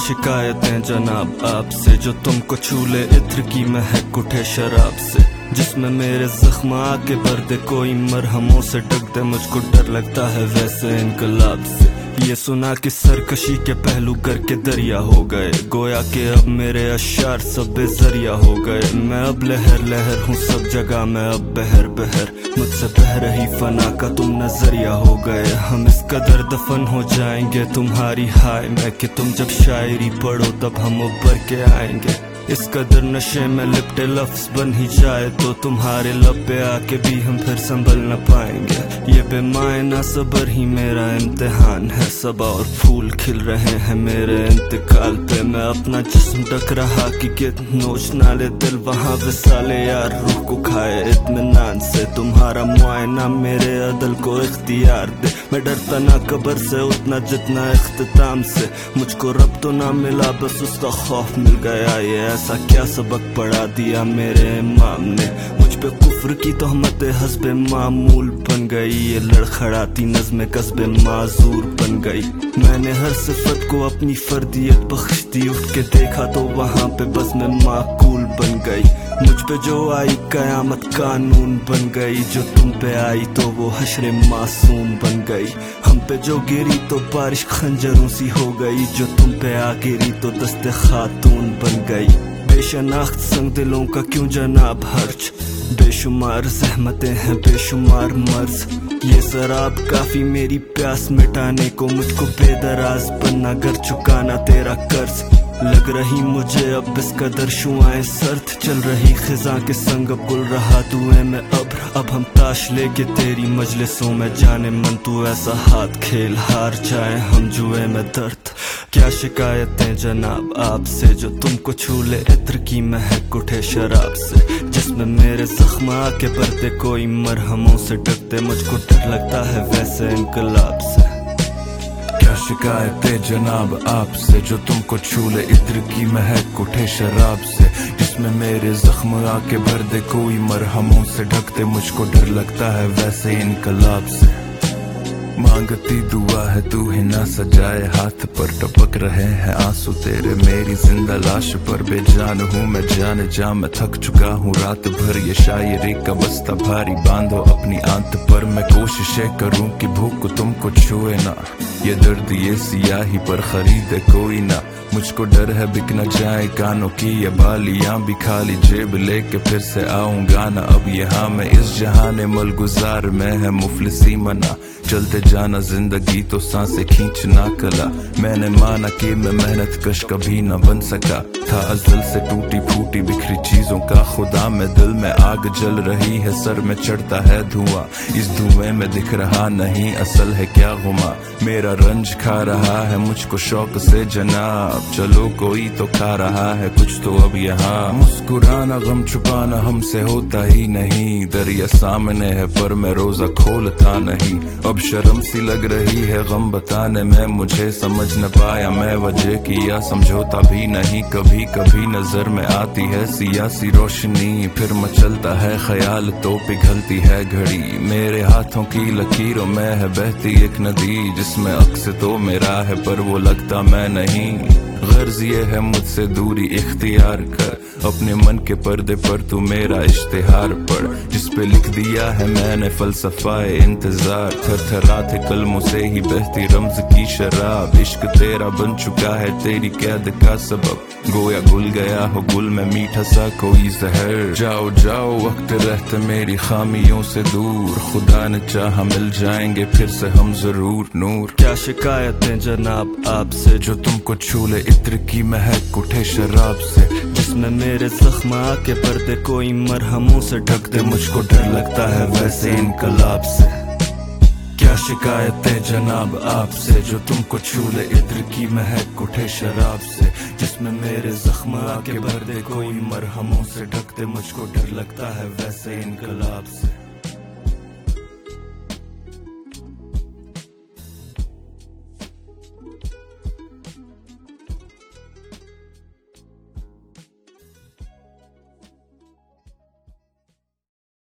शिकायतें जनाब आपसे, जो तुमको छूले इत्र की महक उठे शराब से, जिसमें मेरे जख्म आके भर दे कोई मरहमों से ढक दे, मुझको डर लगता है वैसे इनकलाब से। ये सुना कि सरकशी के पहलू करके दरिया हो गए, गोया कि अब मेरे अशार सब बेजरिया हो गए। मैं अब लहर लहर हूँ सब जगह, मैं अब बहर बहर, मुझसे बह रही फना का तुम नजरिया हो गए। हम इस कदर दफन हो जाएंगे तुम्हारी हाय में कि तुम जब शायरी पढ़ो तब हम उबर के आएंगे। इस कदर नशे में लिपटे लफ्ज बन ही जाए तो तुम्हारे लब पे आके भी हम फिर संभल न पाएंगे। ये बेमायना सबर ही मेरा इम्तिहान है, सबा और फूल खिल रहे हैं मेरे इंतकाल पे। मैं अपना जिस्म ढक रहा कि नोच ना ले दिल वहाँ विसाले यार रूह को खाए इत्मीनान से। तुम्हारा मुआयना मेरे अदल को इख्तियार दे, मैं डरता ना कब्र से उतना जितना इख्तिताम से। मुझको रब तो ना मिला बस उसका खौफ मिल गया, ये ऐसा क्या सबक पढ़ा दिया मेरे इमाम ने। मुझ पे कुफ्र की तोहमत हस्बे मामूल बन गई, ये लड़खड़ाती नज़्म कस्बे माजूर बन गई। मैंने हर सिफत को अपनी फर्दियत बख्श दी, उठ के देखा तो वहाँ पे बस मैं माकूल बन गई। मुझ पे जो आई कयामत कानून बन गई, जो तुम पे आई तो वो हश्र मासूम बन गई। हम पे जो गिरी तो बारिश खंजरों सी हो गई, जो तुम पे आ गिरी तो दस्ते खातून बन गई। बेशनाख्त संग दिलों का क्यों जनाब हर्ज, बेशुमार जहमतें हैं बेशुमार मर्ज। ये शराब काफी मेरी प्यास मिटाने को, मुझको बेदराज बनना घर चुकाना तेरा कर्ज। लग रही मुझे अब इस कदर शुआएं सर्द, चल रही खिजा के संग अब गुल रहा दुए में अब्र। अब हम ताश लेके तेरी मजलिसों में जाने मन, तू ऐसा हाथ खेल हार जाए हम जुए में दर्द। क्या शिकायतें जनाब आपसे, जो तुमको छूले इत्र की महक उठे शराब से, जिसमें मेरे जख्म आके भरते कोई मरहमों से ढक दे, मुझको डर लगता है वैसे इनकलाब से। क्या शिकायतें जनाब आपसे, जो तुमको छूले इत्र की महक उठे शराब से, जिसमें मेरे जख्म आके भर दे कोई मरहमों से ढक दे, मुझको डर लगता है वैसे इनकलाब से। मांगती दुआ है तू ही ना सजाए, हाथ पर टपक रहे हैं आंसू तेरे मेरी जिंदा लाश पर। बेजान हूँ मैं जान जा, मैं थक चुका हूँ रात भर, ये शायरी का बस्ता भारी बांधो अपनी आंत पर। मैं कोशिशें करूँ कि भूख तुमको छुए ना, ये दर्द ये सियाही पर खरीदे कोई ना। मुझको डर है बिक न जाए कानों की ये बालियां भी, खाली जेब लेके फिर से आऊंगा ना अब यहाँ मैं। इस जहाने मलगुजार में है मुफलिसी मना, चलते जाना जिंदगी तो सांसें खींचना कला। मैंने माना कि मैं मेहनत कश कभी न बन सका था, अज़ल से टूटी फूटी बिखरी चीजों का खुदा। में दिल में आग जल रही है, सर में चढ़ता है धुआं, इस धुएं में दिख रहा नहीं असल है क्या गुमा। मेरा रंज खा रहा है मुझको शौक से जनाब, चलो कोई तो खा रहा है कुछ तो अब यहाँ। मुस्कुराना गम छुपाना हमसे होता ही नहीं, दरिया सामने है पर मैं रोजा खोलता नहीं। अब शर्म सी लग रही है गम बताने में, मुझे समझ न पाया मैं वजह किया समझौता भी नहीं। कभी कभी नजर में आती है सियासी रोशनी, फिर मचलता है ख्याल तो पिघलती है घड़ी। मेरे हाथों की लकीरों में है बहती एक नदी, जिसमें अक्स तो मेरा है पर वो लगता मैं नहीं। गर्ज ये है मुझसे दूरी इख्तियार कर, अपने मन के पर्दे पर तू मेरा इश्तिहार पढ़, जिस पे लिख दिया है मैंने फलसफाए इंतजार। थरथराते कलमों से ही बहती रम्ज की शराब, इश्क तेरा बन चुका है तेरी कैद का सबब। गोया गुल गया हो गुल में मीठा सा कोई जहर, जाओ जाओ वक्त रहते मेरी खामियों से दूर, खुदा ने चाहा मिल जाएंगे फिर से हम जरूर नूर। क्या शिकायतें जनाब आपसे, जो तुमको छूले इत्र की महक उठे शराब से, जिसमें मेरे जख्म आके पर्दे कोई मरहमों से ढक दे, मुझको डर लगता है वैसे इनकलाब से। क्या शिकायतें जनाब आपसे, जो तुमको छूले इत्र की महक उठे शराब से, जिसमें मेरे जख्म आके पर्दे कोई मरहमों से ढक दे, मुझको डर लगता है वैसे इनकलाब से।